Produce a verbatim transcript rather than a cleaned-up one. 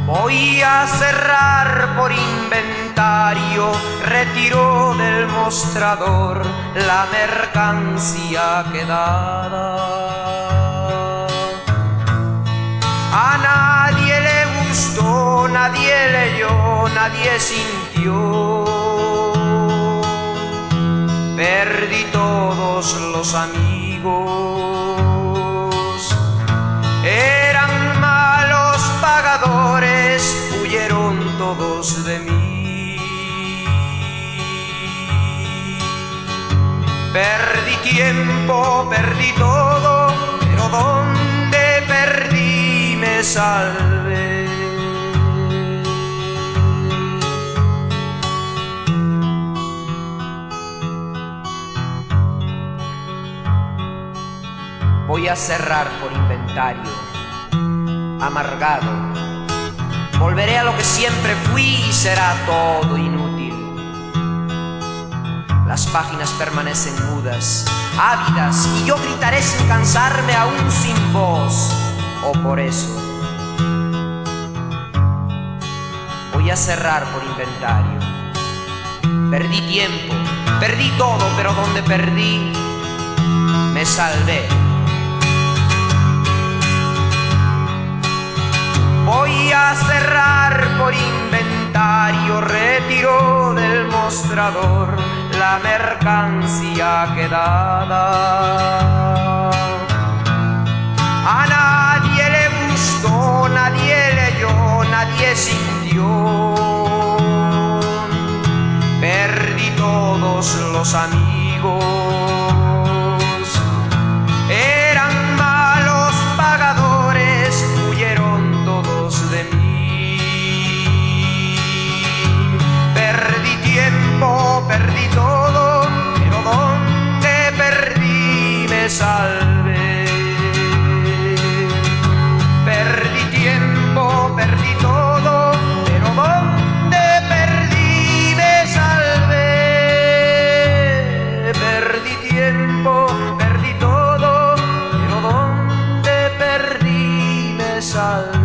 Voy a cerrar por inventario, retiro del mostrador la mercancía quedada. A nadie le gustó, nadie leyó, nadie sintió. Perdí todos los amigos, eran malos pagadores, huyeron todos de mí. Perdí tiempo, perdí todo, pero donde perdí me salvé. Voy a cerrar por inventario, amargado. Volveré a lo que siempre fui y será todo inútil. Las páginas permanecen mudas, ávidas, y yo gritaré sin cansarme aún sin voz. O por eso voy a cerrar por inventario. Perdí tiempo, perdí todo, pero donde perdí me salvé. Voy a cerrar por inventario, retiro del mostrador la mercancía quedada. A nadie le gustó, nadie leyó, nadie sintió. Perdí todos los amigos, eran malos pagadores, huyeron todos de mí. Perdí tiempo, perdí todo, pero donde perdí me salvé. Perdí tiempo, perdí todo, pero donde perdí me salvé. Perdí tiempo, perdí todo, pero donde perdí me salvé.